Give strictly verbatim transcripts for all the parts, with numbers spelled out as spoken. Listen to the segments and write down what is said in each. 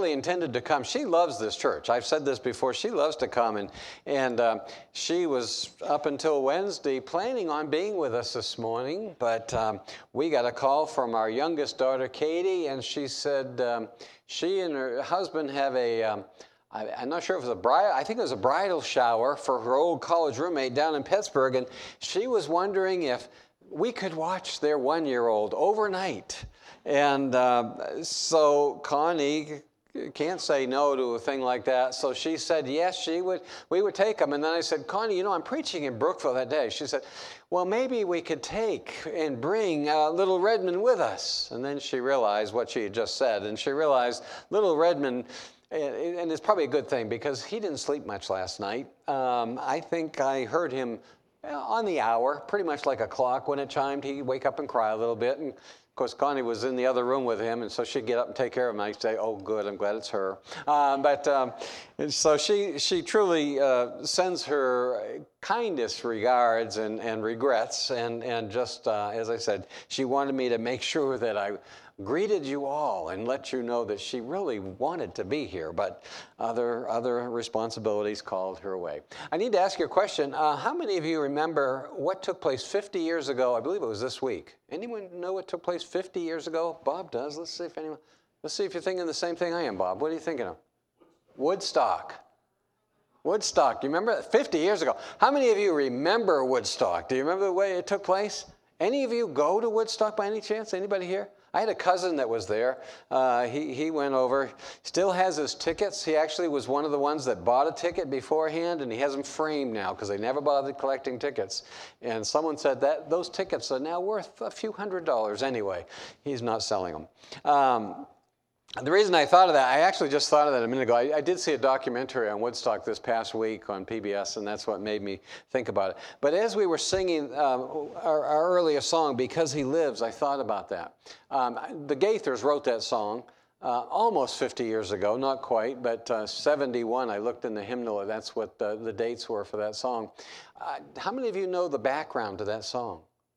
really intended to come. She loves this church. I've said this before. She loves to come, and and uh, she was up until Wednesday planning on being with us this morning, but um, we got a call from our youngest daughter, Katie, and she said um, she and her husband have a, um, I, I'm not sure if it was a bride, I think it was a bridal shower for her old college roommate down in Pittsburgh, and she was wondering if we could watch their one-year-old overnight. And uh, so Connie can't say no to a thing like that. So she said, yes, she would. We would take them. And then I said, Connie, you know, I'm preaching in Brookville that day. She said, well, maybe we could take and bring uh, little Redmond with us. And then she realized what she had just said. And she realized little Redmond, and it's probably a good thing because he didn't sleep much last night. Um, I think I heard him on the hour, pretty much like a clock. When it chimed, he'd wake up and cry a little bit. And of course, Connie was in the other room with him, and so she'd get up and take care of him. I'd say, oh, good, I'm glad it's her. Um, but um, and so she she truly uh, sends her kindest regards and, and regrets. And, and just, uh, as I said, she wanted me to make sure that I greeted you all and let you know that she really wanted to be here, but other other responsibilities called her away. I need to ask you a question. Uh, how many of you remember what took place fifty years ago? I believe it was this week. Anyone know what took place fifty years ago? Bob does. Let's see if anyone. Let's see if you're thinking the same thing I am, Bob. What are you thinking of? Woodstock. Woodstock. You remember that? fifty years ago. How many of you remember Woodstock? Do you remember the way it took place? Any of you go to Woodstock by any chance? Anybody here? I had a cousin that was there. Uh, he, he went over, still has his tickets. He actually was one of the ones that bought a ticket beforehand, and he has them framed now because they never bothered collecting tickets. And someone said that those tickets are now worth a few hundred dollars anyway. He's not selling them. Um, The reason I thought of that, I actually just thought of that a minute ago. I, I did see a documentary on Woodstock this past week on P B S, and that's what made me think about it. But as we were singing um, our, our earlier song, Because He Lives, I thought about that. Um, the Gaithers wrote that song uh, almost fifty years ago, not quite, but uh, seventy-one. I looked in the hymnal, and that's what the, the dates were for that song. Uh, how many of you know the background to that song?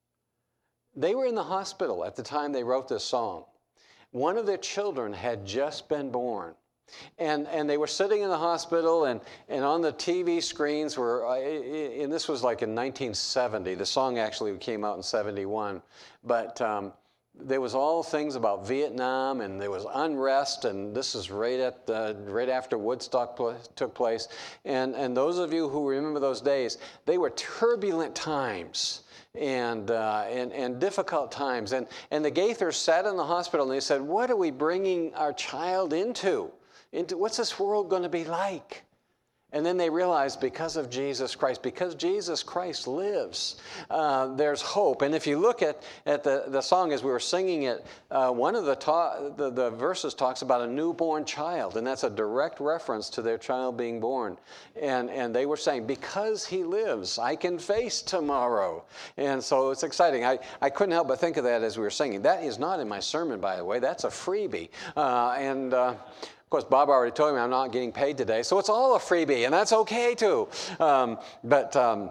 They were in the hospital at the time they wrote this song. One of their children had just been born. And and they were sitting in the hospital, and, and on the T V screens were, and this was like in nineteen seventy. The song actually came out in seventy-one. But um, there was all things about Vietnam, and there was unrest, and this is right at uh, right after Woodstock pl- took place. And, and those of you who remember those days, they were turbulent times. And, uh, and and difficult times. And, and the Gaithers sat in the hospital and they said, what are we bringing our child into? into what's this world going to be like? And then they realized because of Jesus Christ, because Jesus Christ lives, uh, there's hope. And if you look at, at the, the song as we were singing it, uh, one of the, ta- the, the verses talks about a newborn child, and that's a direct reference to their child being born. And, and they were saying, because he lives, I can face tomorrow. And so it's exciting. I, I couldn't help but think of that as we were singing. That is not in my sermon, by the way. That's a freebie. Uh, and... Uh, Of course, Bob already told me I'm not getting paid today, so it's all a freebie, and that's okay too. Um, but um,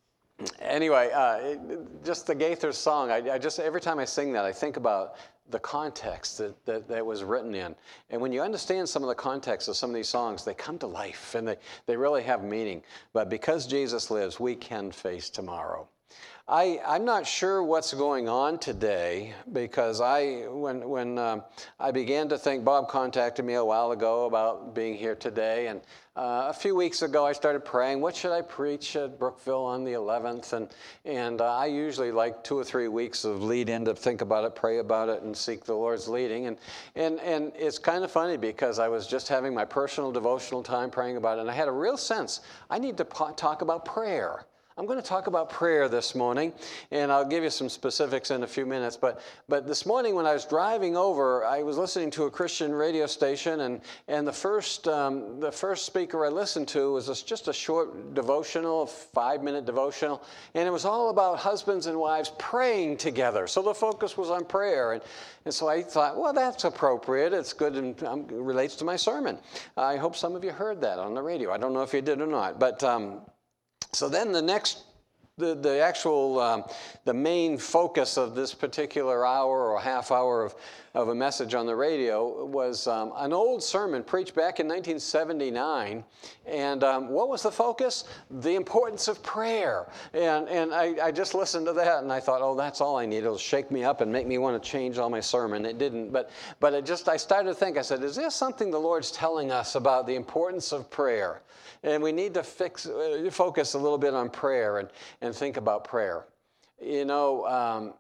anyway, uh, it, just the Gaithers song, I, I just every time I sing that, I think about the context that, that that was written in. And when you understand some of the context of some of these songs, they come to life, and they, they really have meaning. But because Jesus lives, we can face tomorrow. I, I'm not sure what's going on today because I, when when um, I began to think, Bob contacted me a while ago about being here today, and uh, a few weeks ago I started praying, what should I preach at Brookville on the eleventh? And and uh, I usually like two or three weeks of lead in to think about it, pray about it, and seek the Lord's leading. And and and it's kind of funny because I was just having my personal devotional time praying about it, and I had a real sense I need to po- talk about prayer. I'm going to talk about prayer this morning, and I'll give you some specifics in a few minutes. But but this morning when I was driving over, I was listening to a Christian radio station, and and the first um, the first speaker I listened to was just a short devotional, five-minute devotional, and it was all about husbands and wives praying together. So the focus was on prayer, and and so I thought, well, that's appropriate. It's good and um, relates to my sermon. I hope some of you heard that on the radio. I don't know if you did or not, but. Um, So then the next, the, the actual, um, the main focus of this particular hour or half hour of, of a message on the radio was um, an old sermon preached back in nineteen seventy-nine. And um, what was the focus? The importance of prayer. And, and I, I just listened to that and I thought, oh, that's all I need. It'll shake me up and make me want to change all my sermon. It didn't. But, but it just, I started to think, I said, is there something the Lord's telling us about the importance of prayer? And we need to fix, uh, focus a little bit on prayer and, and think about prayer. You know, um,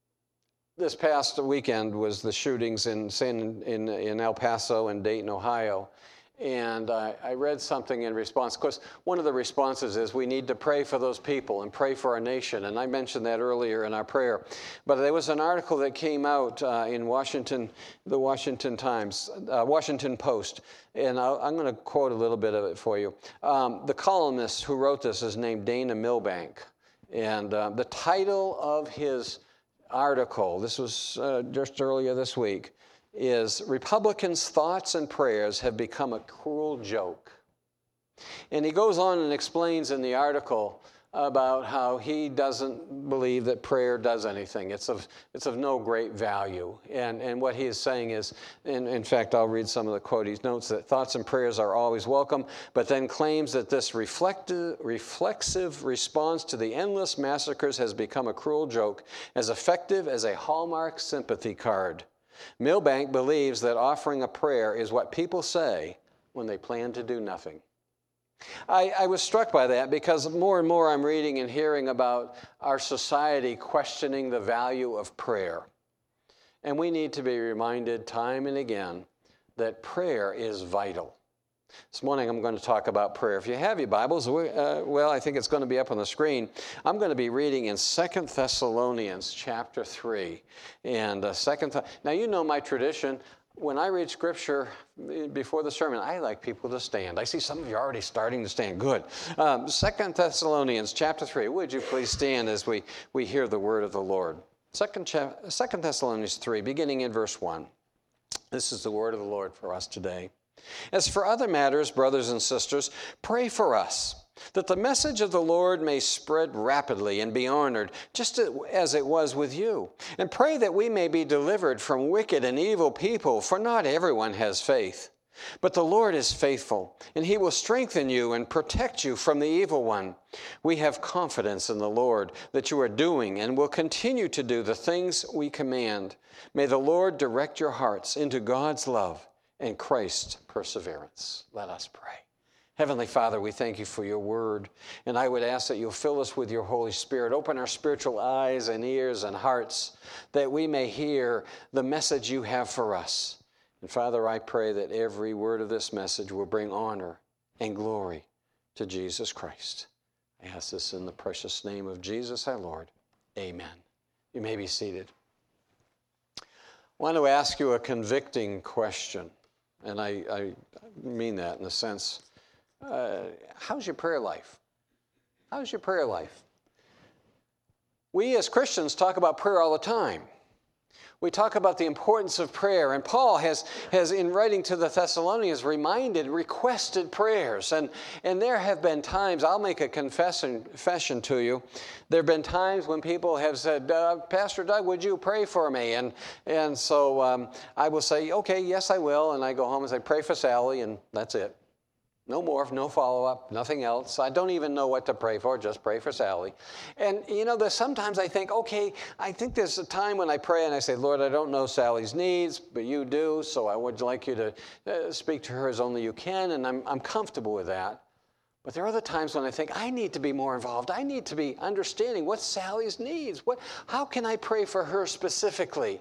this past weekend was the shootings in San, in, in El Paso and Dayton, Ohio. And I, I read something in response. Of course, one of the responses is we need to pray for those people and pray for our nation. And I mentioned that earlier in our prayer. But there was an article that came out uh, in Washington, the Washington Times, uh, Washington Post. And I'll, I'm going to quote a little bit of it for you. Um, the columnist who wrote this is named Dana Milbank. And uh, the title of his article, this was uh, just earlier this week, is Republicans' Thoughts and Prayers Have Become a Cruel Joke. And he goes on and explains in the article about how he doesn't believe that prayer does anything. It's of, it's of no great value. And, and what he is saying is, and in fact, I'll read some of the quote. He notes that thoughts and prayers are always welcome, but then claims that this reflective, reflexive response to the endless massacres has become a cruel joke, as effective as a Hallmark sympathy card. Milbank believes that offering a prayer is what people say when they plan to do nothing. I, I was struck by that because more and more I'm reading and hearing about our society questioning the value of prayer. And we need to be reminded time and again that prayer is vital. This morning I'm going to talk about prayer. If you have your Bibles, uh, well, I think it's going to be up on the screen. I'm going to be reading in Second Thessalonians chapter three. And uh, Second Th- now, you know my tradition. When I read Scripture before the sermon, I like people to stand. I see some of you already starting to stand. Good. Um, Second Thessalonians chapter three. Would you please stand as we, we hear the word of the Lord? Second, cha- Second Thessalonians three, beginning in verse one. This is the word of the Lord for us today. As for other matters, brothers and sisters, pray for us, that the message of the Lord may spread rapidly and be honored, just as it was with you. And pray that we may be delivered from wicked and evil people, for not everyone has faith. But the Lord is faithful, and he will strengthen you and protect you from the evil one. We have confidence in the Lord that you are doing and will continue to do the things we command. May the Lord direct your hearts into God's love and Christ's perseverance. Let us pray. Heavenly Father, we thank you for your word, and I would ask that you'll fill us with your Holy Spirit. Open our spiritual eyes and ears and hearts that we may hear the message you have for us. And Father, I pray that every word of this message will bring honor and glory to Jesus Christ. I ask this in the precious name of Jesus our Lord. Amen. You may be seated. I want to ask you a convicting question. And I, I mean that in the sense, uh, how's your prayer life? How's your prayer life? We as Christians talk about prayer all the time. We talk about the importance of prayer. And Paul has, has in writing to the Thessalonians, reminded, requested prayers. And, and there have been times, I'll make a confession, confession to you. There have been times when people have said, uh, Pastor Doug, would you pray for me? And, and so um, I will say, okay, yes, I will. And I go home and say, pray for Sally, and that's it. No more, no follow-up, nothing else. I don't even know what to pray for, just pray for Sally. And, you know, there's sometimes I think, okay, I think there's a time when I pray and I say, Lord, I don't know Sally's needs, but you do, so I would like you to uh, speak to her as only you can, and I'm, I'm comfortable with that. But there are other times when I think, I need to be more involved. I need to be understanding what Sally's needs. What, how can I pray for her specifically?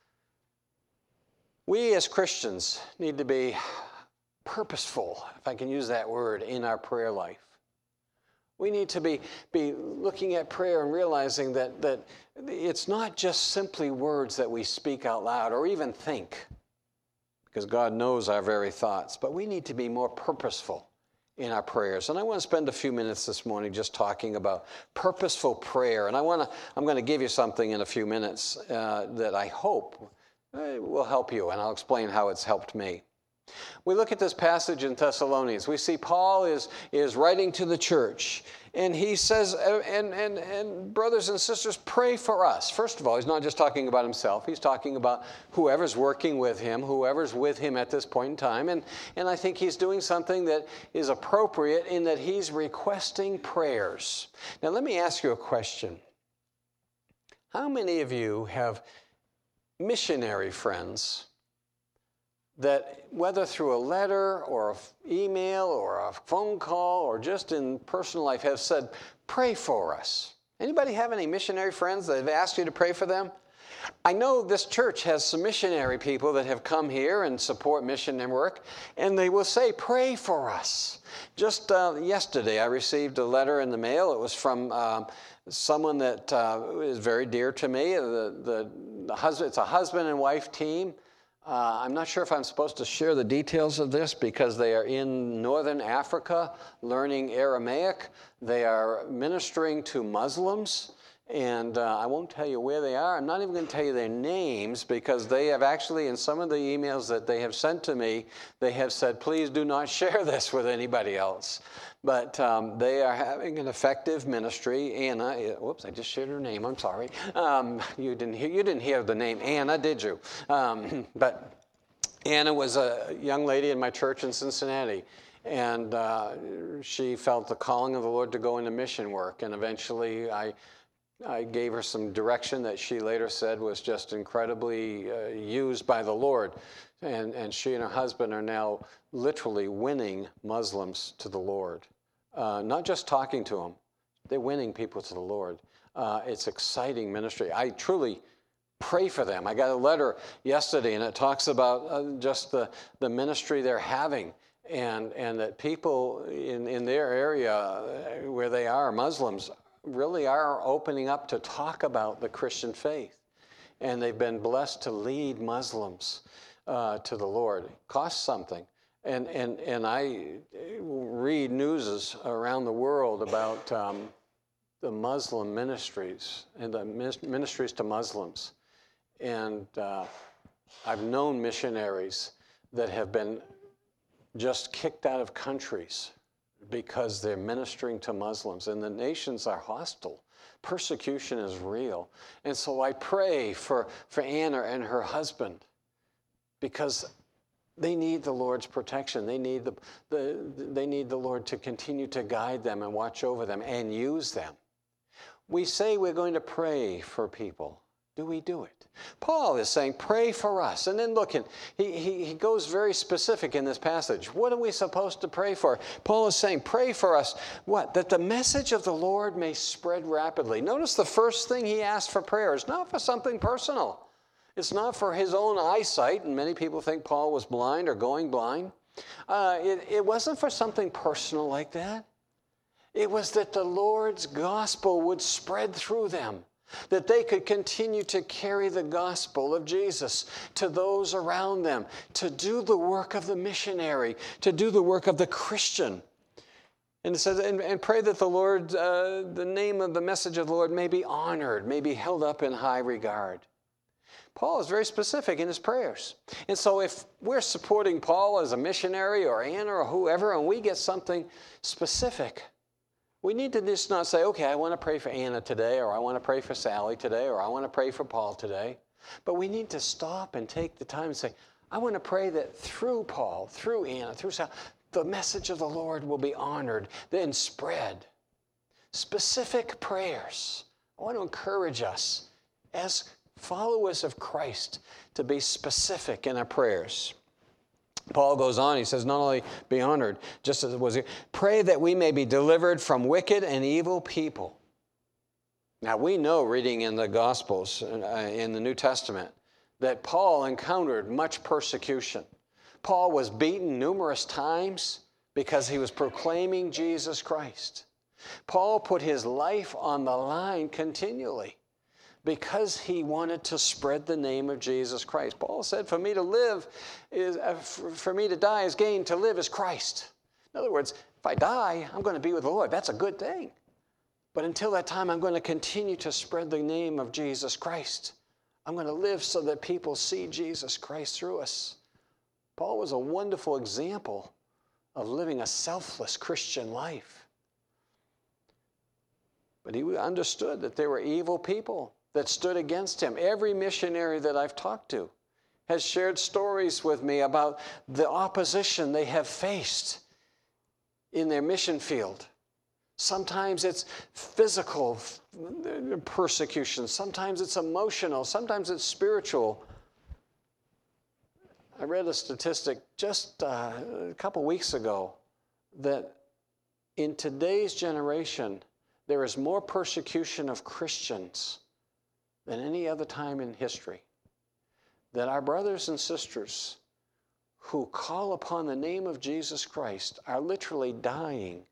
We as Christians need to be purposeful, if I can use that word, in our prayer life. We need to be, be looking at prayer and realizing that, that it's not just simply words that we speak out loud or even think, because God knows our very thoughts, but we need to be more purposeful in our prayers. And I want to spend a few minutes this morning just talking about purposeful prayer. And I want to, I'm going to give you something in a few minutes uh, that I hope uh, will help you, and I'll explain how it's helped me. We look at this passage in Thessalonians. We see Paul is, is writing to the church, and he says, and, and, and brothers and sisters, pray for us. First of all, he's not just talking about himself. He's talking about whoever's working with him, whoever's with him at this point in time. And, and I think he's doing something that is appropriate in that he's requesting prayers. Now, let me ask you a question. How many of you have missionary friends that, whether through a letter or an email or a phone call or just in personal life, have said, pray for us? Anybody have any missionary friends that have asked you to pray for them? I know this church has some missionary people that have come here and support mission and work, and they will say, pray for us. Just uh, yesterday, I received a letter in the mail. It was from um, someone that uh, is very dear to me. The, the, the husband, it's a husband and wife team. Uh, I'm not sure if I'm supposed to share the details of this because they are in northern Africa learning Aramaic. They are ministering to Muslims, and uh, I won't tell you where they are. I'm not even going to tell you their names because they have actually, in some of the emails that they have sent to me, they have said, please do not share this with anybody else. But um, they are having an effective ministry. Anna, whoops, I just shared her name. I'm sorry. Um, you didn't hear. You didn't hear the name Anna, did you? Um, but Anna was a young lady in my church in Cincinnati, and uh, she felt the calling of the Lord to go into mission work. And eventually, I. I gave her some direction that she later said was just incredibly uh, used by the Lord. And, and she and her husband are now literally winning Muslims to the Lord. Uh, not just talking to them, they're winning people to the Lord. Uh, it's exciting ministry. I truly pray for them. I got a letter yesterday, and it talks about uh, just the, the ministry they're having. And, and that people in, in their area where they are, Muslims, really are opening up to talk about the Christian faith. And they've been blessed to lead Muslims uh, to the Lord. It costs something. And, and, and I read news around the world about um, the Muslim ministries and the ministries to Muslims. And uh, I've known missionaries that have been just kicked out of countries because they're ministering to Muslims, and the nations are hostile. Persecution is real. And so I pray for, for Anna and her husband because they need the Lord's protection. They need the, the, they need the Lord to continue to guide them and watch over them and use them. We say we're going to pray for people. Do we do it? Paul is saying, pray for us. And then look, he, he, he goes very specific in this passage. What are we supposed to pray for? Paul is saying, pray for us, what? That the message of the Lord may spread rapidly. Notice the first thing he asked for prayer is not for something personal. It's not for his own eyesight, and many people think Paul was blind or going blind. Uh, it, it wasn't for something personal like that. It was that the Lord's gospel would spread through them, that they could continue to carry the gospel of Jesus to those around them, to do the work of the missionary, to do the work of the Christian. And it says, and, and pray that the Lord, uh, the name of the message of the Lord may be honored, may be held up in high regard. Paul is very specific in his prayers. And so if we're supporting Paul as a missionary or Anna or whoever, and we get something specific, we need to just not say, okay, I want to pray for Anna today, or I want to pray for Sally today, or I want to pray for Paul today. But we need to stop and take the time and say, I want to pray that through Paul, through Anna, through Sally, the message of the Lord will be honored, then spread. Specific prayers. I want to encourage us as followers of Christ to be specific in our prayers. Paul goes on, he says, not only be honored, just as it was here, pray that we may be delivered from wicked and evil people. Now, we know, reading in the Gospels, uh, in the New Testament, that Paul encountered much persecution. Paul was beaten numerous times because he was proclaiming Jesus Christ. Paul put his life on the line continually because he wanted to spread the name of Jesus Christ. Paul said, for me to live is, uh, for me to die is gain, to live is Christ. In other words, if I die, I'm going to be with the Lord. That's a good thing. But until that time, I'm going to continue to spread the name of Jesus Christ. I'm going to live so that people see Jesus Christ through us. Paul was a wonderful example of living a selfless Christian life. But he understood that there were evil people that stood against him. Every missionary that I've talked to has shared stories with me about the opposition they have faced in their mission field. Sometimes it's physical persecution. Sometimes it's emotional. Sometimes it's spiritual. I read a statistic just uh, a couple weeks ago that in today's generation, there is more persecution of Christians than any other time in history. That our brothers and sisters who call upon the name of Jesus Christ are literally dying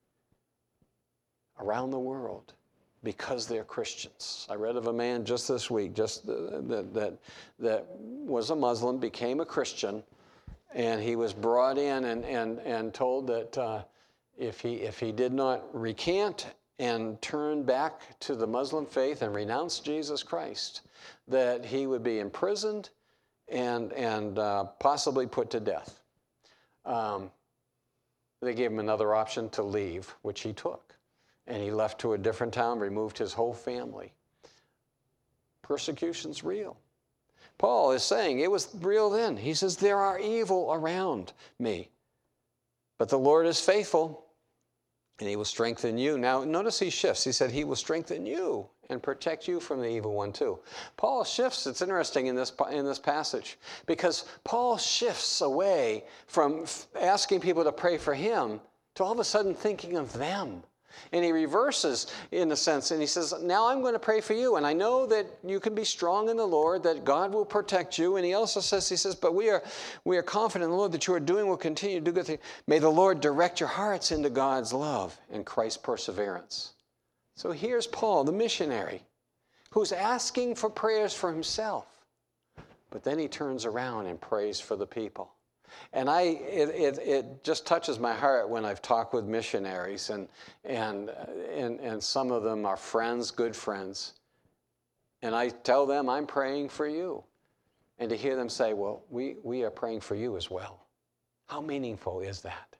around the world because they're Christians. I read of a man just this week, just the, that, that, that was a Muslim, became a Christian, and he was brought in and, and, and told that uh, if he, if he did not recant and turn back to the Muslim faith and renounce Jesus Christ, that he would be imprisoned and, and uh, possibly put to death. Um, they gave him another option to leave, which he took. And he left to a different town, removed his whole family. Persecution's real. Paul is saying it was real then. He says, there are evil around me, but the Lord is faithful, and he will strengthen you. Now, notice he shifts. He said he will strengthen you and protect you from the evil one too. Paul shifts. It's interesting in this, in this passage because Paul shifts away from asking people to pray for him to all of a sudden thinking of them. And he reverses in a sense, and he says, now I'm going to pray for you, and I know that you can be strong in the Lord, that God will protect you. And he also says, he says, but we are, we are confident in the Lord that you are doing will continue to do good things. May the Lord direct your hearts into God's love and Christ's perseverance. So here's Paul, the missionary, who's asking for prayers for himself, but then he turns around and prays for the people. And I, it, it, it just touches my heart when I've talked with missionaries, and, and, and, and some of them are friends, good friends. And I tell them, I'm praying for you. And to hear them say, well, we, we are praying for you as well. How meaningful is that?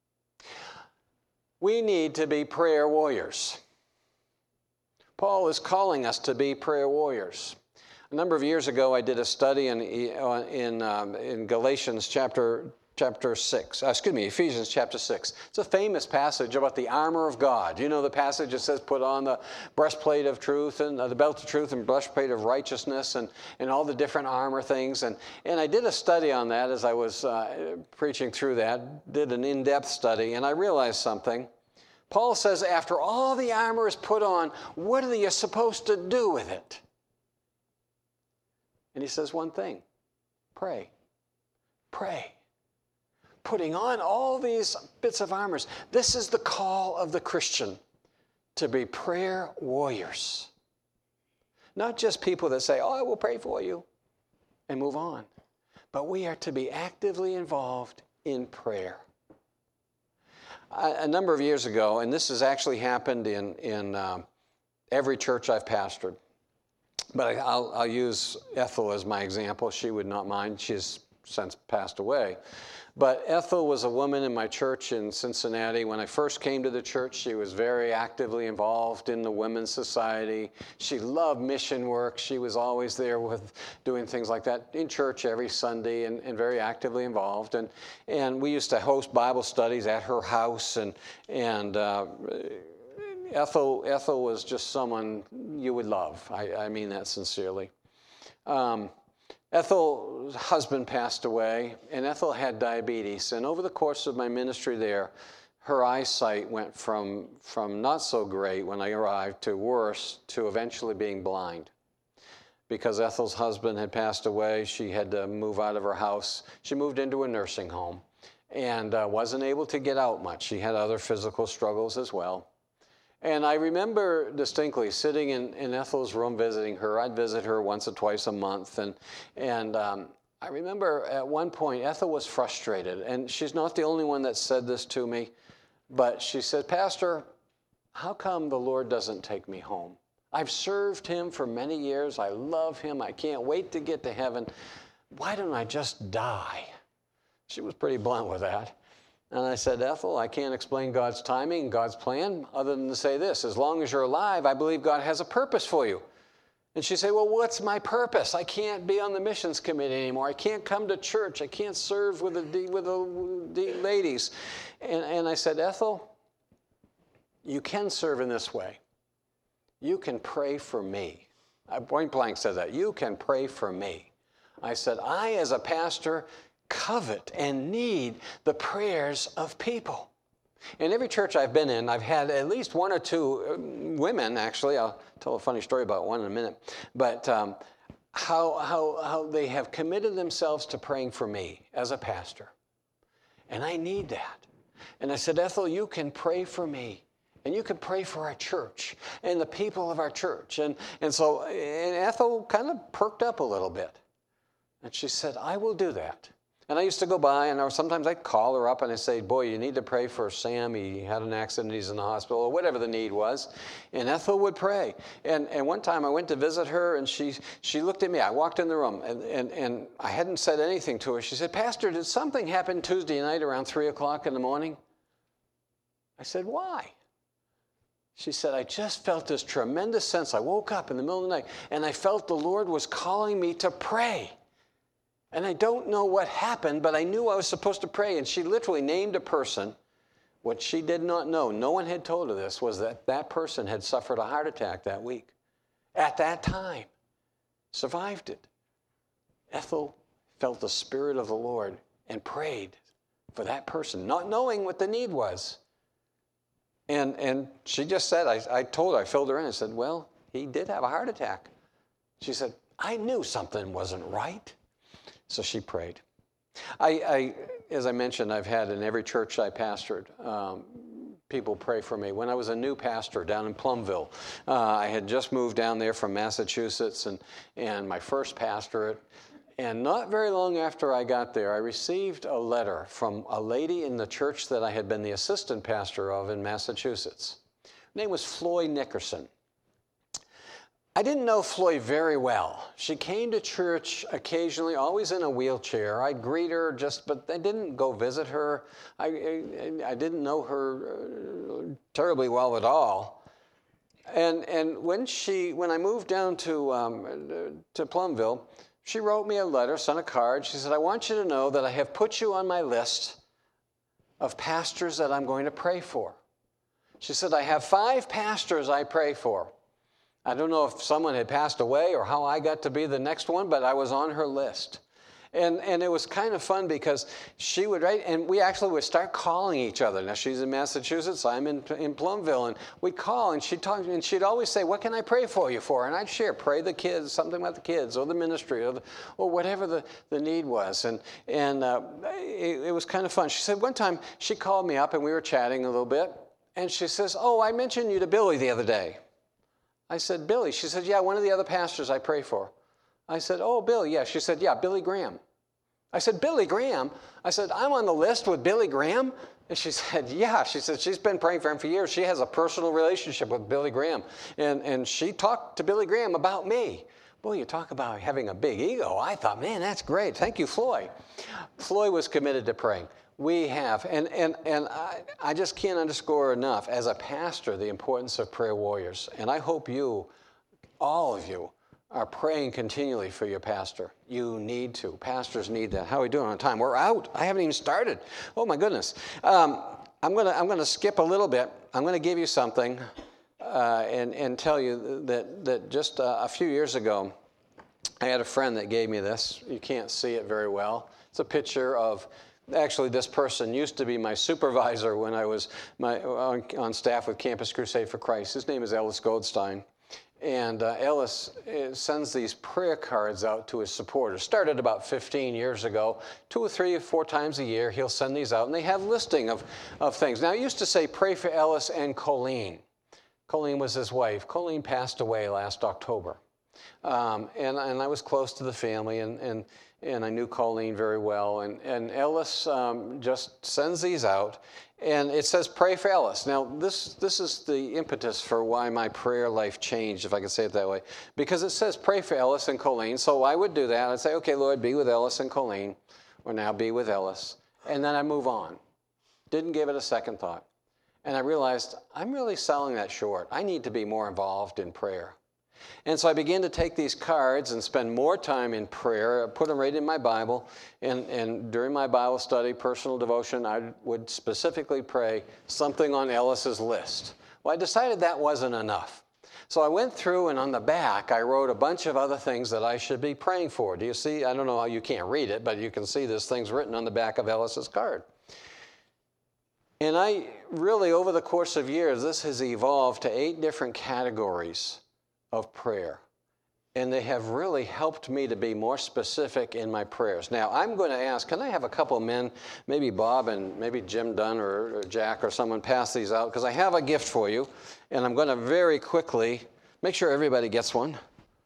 We need to be prayer warriors. Paul is calling us to be prayer warriors. A number of years ago, I did a study in in, um, in Galatians chapter chapter six. Uh, excuse me, Ephesians chapter six. It's a famous passage about the armor of God. You know the passage that says, "Put on the breastplate of truth and uh, the belt of truth and breastplate of righteousness," and and all the different armor things. And and I did a study on that as I was uh, preaching through that. Did an in-depth study, and I realized something. Paul says, after all the armor is put on, what are you supposed to do with it? And he says one thing, pray, pray. Putting on all these bits of armor. This is the call of the Christian, to be prayer warriors. Not just people that say, oh, I will pray for you, and move on. But we are to be actively involved in prayer. A, a number of years ago, and this has actually happened in, in um, every church I've pastored, but I'll, I'll use Ethel as my example. She would not mind. She's since passed away. But Ethel was a woman in my church in Cincinnati. When I first came to the church, she was very actively involved in the Women's Society. She loved mission work. She was always there with doing things like that in church every Sunday, and, and very actively involved. And, and we used to host Bible studies at her house, and, and uh, Ethel, Ethel was just someone you would love. I, I mean that sincerely. Um, Ethel's husband passed away, and Ethel had diabetes. And over the course of my ministry there, her eyesight went from, from not so great when I arrived to worse to eventually being blind. Because Ethel's husband had passed away, she had to move out of her house. She moved into a nursing home and uh, wasn't able to get out much. She had other physical struggles as well. And I remember distinctly sitting in, in Ethel's room visiting her. I'd visit her once or twice a month. And, and um, I remember at one point, Ethel was frustrated. And she's not the only one that said this to me. But she said, Pastor, how come the Lord doesn't take me home? I've served him for many years. I love him. I can't wait to get to heaven. Why don't I just die? She was pretty blunt with that. And I said, Ethel, I can't explain God's timing, God's plan, other than to say this: as long as you're alive, I believe God has a purpose for you. And she said, well, what's my purpose? I can't be on the missions committee anymore. I can't come to church. I can't serve with the, with the ladies. And, and I said, Ethel, you can serve in this way. You can pray for me. I point blank said that. You can pray for me. I said, I, as a pastor, covet and need the prayers of people. In every church I've been in, I've had at least one or two women, actually. I'll tell a funny story about one in a minute. But um, how, how, how they have committed themselves to praying for me as a pastor. And I need that. And I said, Ethel, you can pray for me. And you can pray for our church and the people of our church. And, and so and Ethel kind of perked up a little bit. And she said, I will do that. And I used to go by, and sometimes I'd call her up and I'd say, boy, you need to pray for Sam. He had an accident, he's in the hospital, or whatever the need was. And Ethel would pray. And, and one time I went to visit her, and she, she looked at me. I walked in the room, and, and, and I hadn't said anything to her. She said, Pastor, did something happen Tuesday night around three o'clock in the morning? I said, why? She said, I just felt this tremendous sense. I woke up in the middle of the night, and I felt the Lord was calling me to pray. And I don't know what happened, but I knew I was supposed to pray. And she literally named a person. What she did not know, no one had told her this, was that that person had suffered a heart attack that week. At that time. Survived it. Ethel felt the Spirit of the Lord and prayed for that person, not knowing what the need was. And, and she just said, I, I told her, I filled her in and said, well, he did have a heart attack. She said, I knew something wasn't right. So she prayed. I, I, as I mentioned, I've had in every church I pastored, um, people pray for me. When I was a new pastor down in Plumville, uh, I had just moved down there from Massachusetts, and, and my first pastorate. And not very long after I got there, I received a letter from a lady in the church that I had been the assistant pastor of in Massachusetts. Her name was Floyd Nickerson. I didn't know Floyd very well. She came to church occasionally, always in a wheelchair. I'd greet her, just, but I didn't go visit her. I, I, I didn't know her uh, terribly well at all. And and when she, when I moved down to um, to Plumville, she wrote me a letter, sent a card. She said, I want you to know that I have put you on my list of pastors that I'm going to pray for. She said, I have five pastors I pray for. I don't know if someone had passed away or how I got to be the next one, but I was on her list. And, and it was kind of fun because she would write, and we actually would start calling each other. Now, she's in Massachusetts, I'm in, in Plumville, and we'd call, and she'd talk, and she'd always say, what can I pray for you for? And I'd share, pray the kids, something about the kids, or the ministry, or, the, or whatever the, the need was. And, and uh, it, it was kind of fun. She said one time, she called me up, and we were chatting a little bit, and she says, oh, I mentioned you to Billy the other day. I said, Billy? She said, yeah, one of the other pastors I pray for. I said, oh, Billy, yeah. She said, yeah, Billy Graham. I said, Billy Graham? I said, I'm on the list with Billy Graham? And she said, yeah. She said, she's been praying for him for years. She has a personal relationship with Billy Graham. And, and she talked to Billy Graham about me. Boy, you talk about having a big ego. I thought, man, that's great. Thank you, Floyd. Floyd was committed to praying. We have, and, and, and I, I just can't underscore enough, as a pastor, the importance of prayer warriors. And I hope you, all of you, are praying continually for your pastor. You need to. Pastors need that. How are we doing on time? We're out. I haven't even started. Oh, my goodness. Um, I'm going to I'm going to skip a little bit. I'm going to give you something uh, and, and tell you that, that just uh, a few years ago, I had a friend that gave me this. You can't see it very well. It's a picture of, actually, this person used to be my supervisor when I was my, on, on staff with Campus Crusade for Christ. His name is Ellis Goldstein. And uh, Ellis uh, sends these prayer cards out to his supporters. Started about fifteen years ago. Two or three or four times a year, he'll send these out. And they have listing of, of things. Now, I used to say, pray for Ellis and Colleen. Colleen was his wife. Colleen passed away last October. Um, and, and I was close to the family, and, and, and I knew Colleen very well. And, and Ellis um, just sends these out. And it says, pray for Ellis. Now, this, this is the impetus for why my prayer life changed, if I can say it that way. Because it says, pray for Ellis and Colleen. So I would do that. I'd say, okay, Lord, be with Ellis and Colleen. or now be with Ellis. And then I move on. Didn't give it a second thought. And I realized I'm really selling that short. I need to be more involved in prayer. And so I began to take these cards and spend more time in prayer. I put them right in my Bible. And, and during my Bible study, personal devotion, I would specifically pray something on Ellis's list. Well, I decided that wasn't enough. So I went through, and on the back, I wrote a bunch of other things that I should be praying for. Do you see? I don't know how you can't read it, but you can see this thing's written on the back of Ellis's card. And I really, over the course of years, this has evolved to eight different categories of prayer. And they have really helped me to be more specific in my prayers. Now, I'm going to ask, can I have a couple of men, maybe Bob and maybe Jim Dunn or, or Jack or someone pass these out? Because I have a gift for you, and I'm going to very quickly make sure everybody gets one.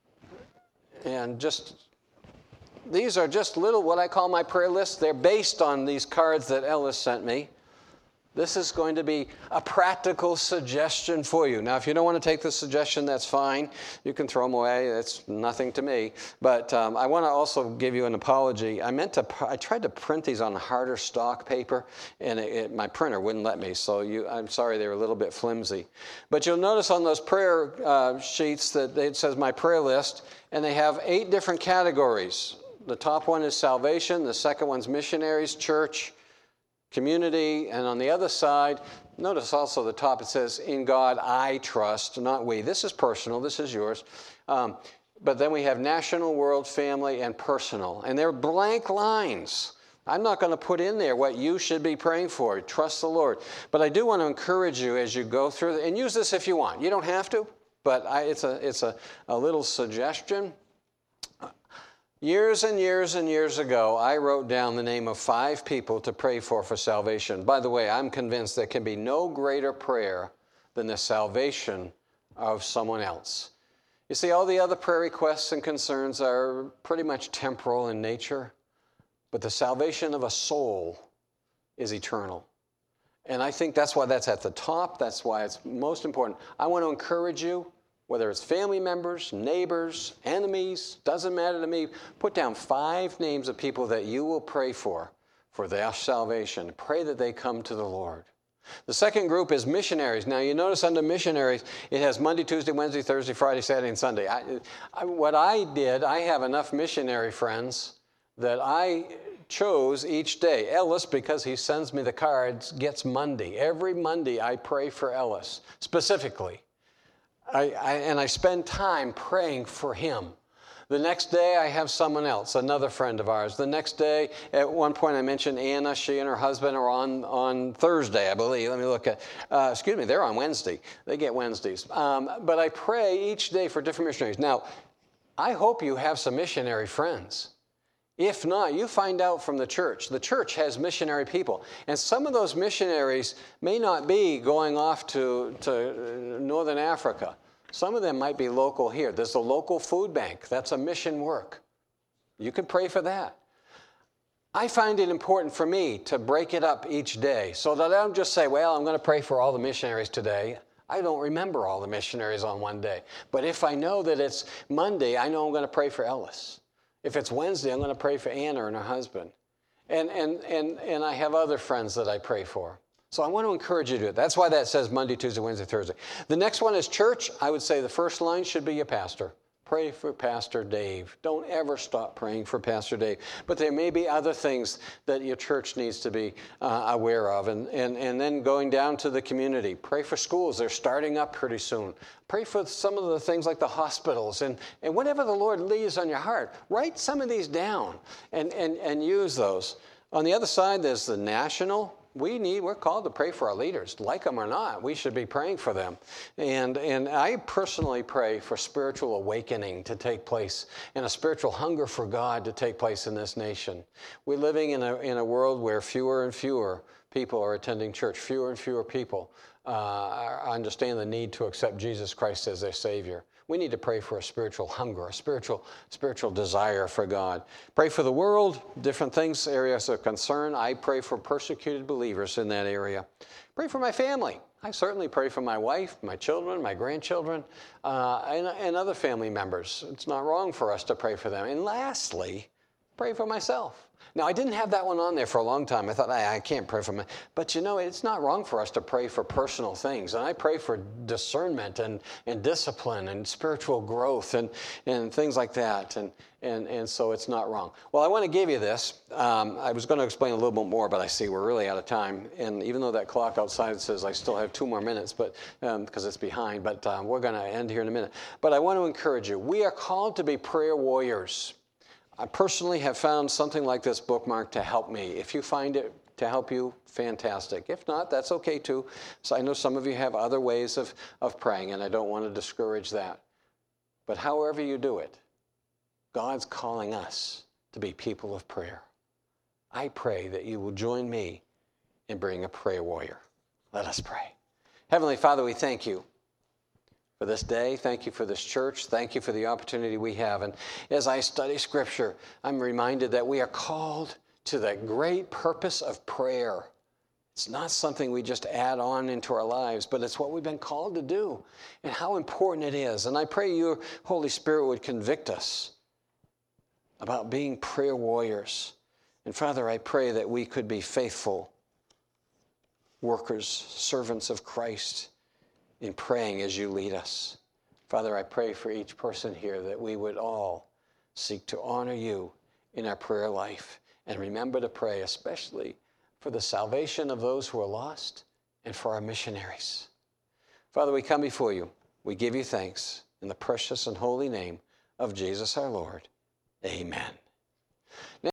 And just, these are just little, what I call my prayer lists. They're based on these cards that Ellis sent me. This is going to be a practical suggestion for you. Now, if you don't want to take the suggestion, that's fine. You can throw them away. It's nothing to me. But um, I want to also give you an apology. I meant to. I tried to print these on harder stock paper, and it, it, my printer wouldn't let me. So you, I'm sorry, they were a little bit flimsy. But you'll notice on those prayer uh, sheets that it says my prayer list, and they have eight different categories. The top one is salvation. The second one's missionaries, church, community, and on the other side, notice also the top, it says, in God I trust, not we. This is personal, this is yours. Um, but then we have national, world, family, and personal. And they're blank lines. I'm not going to put in there what you should be praying for. Trust the Lord. But I do want to encourage you as you go through, and use this if you want. You don't have to, but I, it's, a, it's a, a little suggestion. Years and years and years ago, I wrote down the name of five people to pray for for salvation. By the way, I'm convinced there can be no greater prayer than the salvation of someone else. You see, all the other prayer requests and concerns are pretty much temporal in nature, but the salvation of a soul is eternal. And I think that's why that's at the top. That's why it's most important. I want to encourage you, whether it's family members, neighbors, enemies, doesn't matter to me. Put down five names of people that you will pray for, for their salvation. Pray that they come to the Lord. The second group is missionaries. Now, you notice under missionaries, it has Monday, Tuesday, Wednesday, Thursday, Friday, Saturday, and Sunday. I, I, what I did, I have enough missionary friends that I chose each day. Ellis, because he sends me the cards, gets Monday. Every Monday, I pray for Ellis, specifically. I, I, and I spend time praying for him. The next day, I have someone else, another friend of ours. The next day, at one point I mentioned Anna. She and her husband are on, on Thursday, I believe. Let me look at, uh, excuse me, they're on Wednesday. They get Wednesdays. Um, but I pray each day for different missionaries. Now, I hope you have some missionary friends. If not, you find out from the church. The church has missionary people. And some of those missionaries may not be going off to, to Northern Africa. Some of them might be local here. There's a local food bank. That's a mission work. You can pray for that. I find it important for me to break it up each day so that I don't just say, well, I'm going to pray for all the missionaries today. I don't remember all the missionaries on one day. But if I know that it's Monday, I know I'm going to pray for Ellis. If it's Wednesday, I'm going to pray for Anna and her husband. And, and, and, and I have other friends that I pray for. So I want to encourage you to do it. That's why that says Monday, Tuesday, Wednesday, Thursday. The next one is church. I would say the first line should be your pastor. Pray for Pastor Dave. Don't ever stop praying for Pastor Dave. But there may be other things that your church needs to be uh, aware of. And, and, and then going down to the community. Pray for schools. They're starting up pretty soon. Pray for some of the things like the hospitals. And, and whatever the Lord leaves on your heart, write some of these down and, and, and use those. On the other side, there's the national. We need, we're called to pray for our leaders. Like them or not, we should be praying for them. And, and I personally pray for spiritual awakening to take place and a spiritual hunger for God to take place in this nation. We're living in a, in a world where fewer and fewer people are attending church. Fewer and fewer people uh, understand the need to accept Jesus Christ as their Savior. We need to pray for a spiritual hunger, a spiritual, spiritual desire for God. Pray for the world, different things, areas of concern. I pray for persecuted believers in that area. Pray for my family. I certainly pray for my wife, my children, my grandchildren, uh, and, and other family members. It's not wrong for us to pray for them. And lastly, pray for myself. Now, I didn't have that one on there for a long time. I thought, I, I can't pray for my... But you know, it's not wrong for us to pray for personal things. And I pray for discernment and, and discipline and spiritual growth and, and things like that. And, and, and so it's not wrong. Well, I want to give you this. Um, I was going to explain a little bit more, but I see we're really out of time. And even though that clock outside says I still have two more minutes, but because um, it's behind, but um, we're going to end here in a minute. But I want to encourage you. We are called to be prayer warriors. I personally have found something like this bookmark to help me. If you find it to help you, fantastic. If not, that's okay too. So I know some of you have other ways of, of praying, and I don't want to discourage that. But however you do it, God's calling us to be people of prayer. I pray that you will join me in being a prayer warrior. Let us pray. Heavenly Father, we thank you for this day. Thank you for this church. Thank you for the opportunity we have. And as I study Scripture, I'm reminded that we are called to the great purpose of prayer. It's not something we just add on into our lives, but it's what we've been called to do and how important it is. And I pray your Holy Spirit would convict us about being prayer warriors. And Father, I pray that we could be faithful workers, servants of Christ, in praying as you lead us. Father, I pray for each person here that we would all seek to honor you in our prayer life and remember to pray, especially for the salvation of those who are lost and for our missionaries. Father, we come before you. We give you thanks in the precious and holy name of Jesus our Lord. Amen.